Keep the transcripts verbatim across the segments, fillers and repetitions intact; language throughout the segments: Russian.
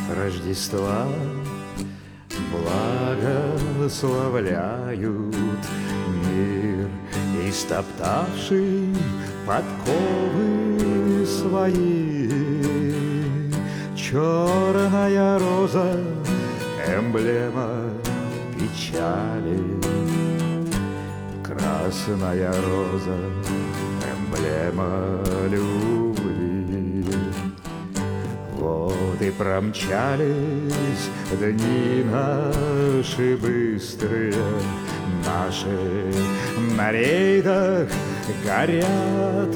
Рождества благословляют мир, истоптавший подковы свои. Черная роза — эмблема печали, красная роза — эмблема любви. Вот и промчались дни наши быстрые, наши на рейдах горят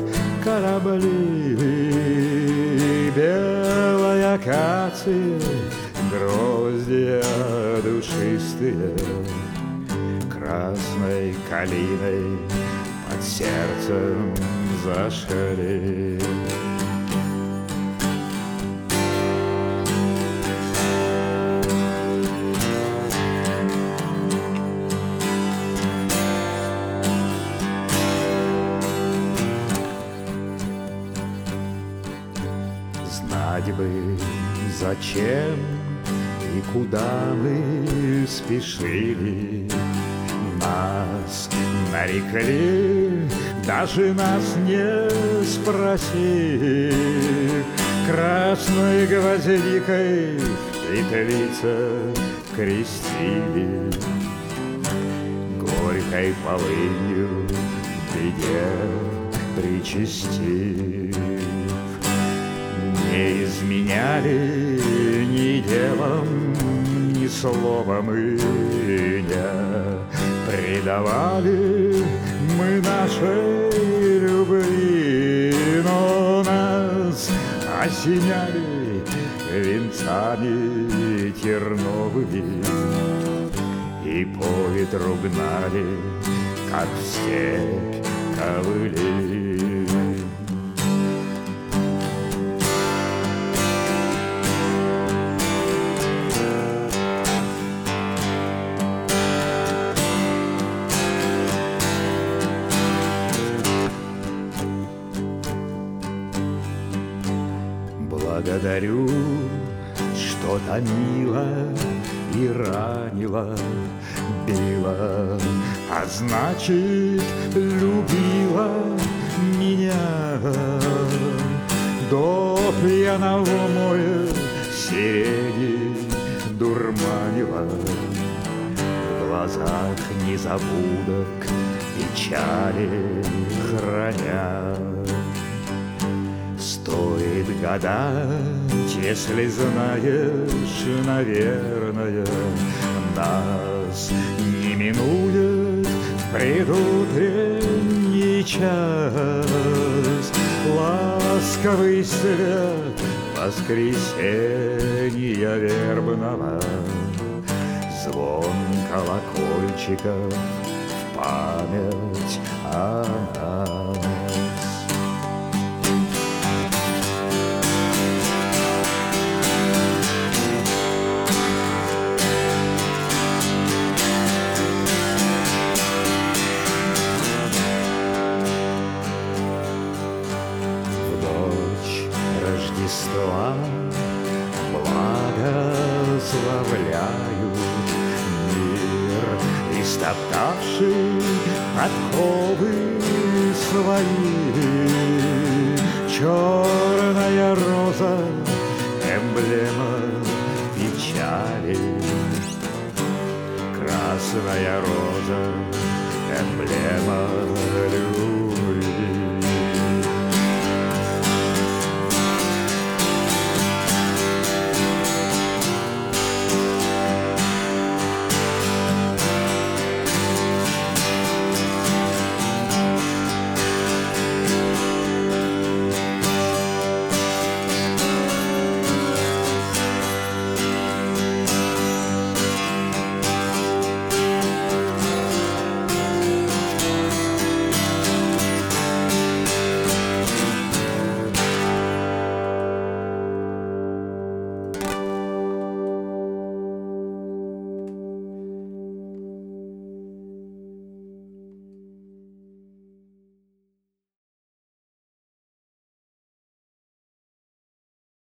корабли. Белая акация, гроздья душистые, красной калиной под сердцем зашли. Знать бы, зачем и куда мы спешили, нас нарекли, даже нас не спросив. Красной гвоздикой петлица крестили, горькой полынью беде причастив. Не изменяли ни делом, ни словом и не предавали мы нашей любви, но нас осеняли венцами терновыми и по ветру гнали, как в степь ковыли. Благодарю, что томила и ранила, била, а значит, любила меня. До пьяного моря сирени дурманила, в глазах незабудок печали храня. Стоит гадать, если знаешь, наверное, нас не минует предутренний час. Ласковый свет воскресенья вербного, звон колокольчиков в память о нас. Рождества благословляют мир, истоптавший подковы свои. Черная роза — эмблема печали, красная роза — эмблема